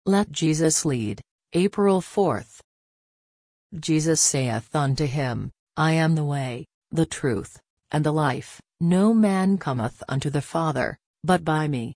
Let Jesus lead. April 4th. Jesus saith unto him, I am the way, the truth, and the life. No man cometh unto the Father, but by me.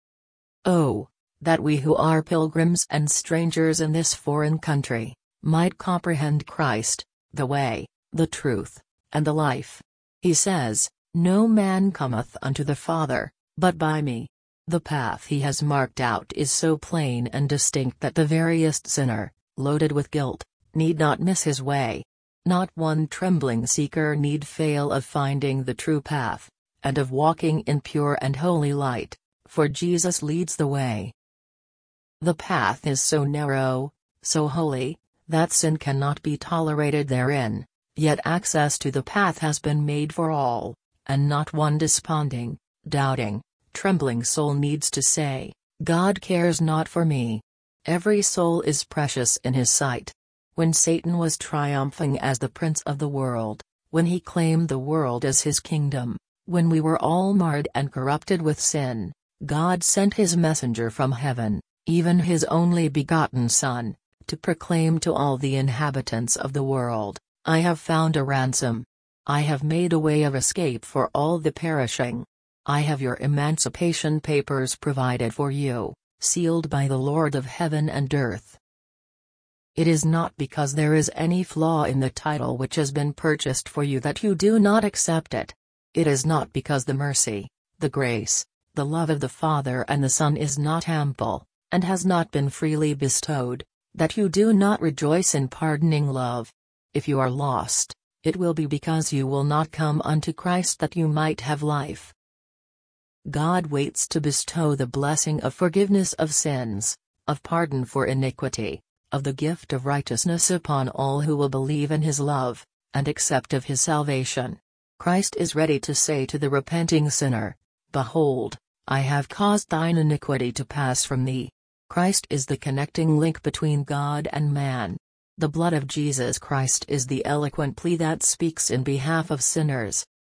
Oh, that we who are pilgrims and strangers in this foreign country, might comprehend Christ, the way, the truth, and the life. He says, No man cometh unto the Father, but by me. The path he has marked out is so plain and distinct that the veriest sinner, loaded with guilt, need not miss his way. Not one trembling seeker need fail of finding the true path, and of walking in pure and holy light, for Jesus leads the way. The path is so narrow, so holy, that sin cannot be tolerated therein, yet access to the path has been made for all, and not one desponding, doubting, trembling soul needs to say, God cares not for me. Every soul is precious in his sight. When Satan was triumphing as the prince of the world, when he claimed the world as his kingdom, when we were all marred and corrupted with sin, God sent his messenger from heaven, even his only begotten Son, to proclaim to all the inhabitants of the world, I have found a ransom. I have made a way of escape for all the perishing. I have your emancipation papers provided for you, sealed by the Lord of heaven and earth. It is not because there is any flaw in the title which has been purchased for you that you do not accept it. It is not because the mercy, the grace, the love of the Father and the Son is not ample, and has not been freely bestowed, that you do not rejoice in pardoning love. If you are lost, it will be because you will not come unto Christ that you might have life. God waits to bestow the blessing of forgiveness of sins, of pardon for iniquity, of the gift of righteousness upon all who will believe in his love, and accept of his salvation. Christ is ready to say to the repenting sinner, Behold, I have caused thine iniquity to pass from thee. Christ is the connecting link between God and man. The blood of Jesus Christ is the eloquent plea that speaks in behalf of sinners.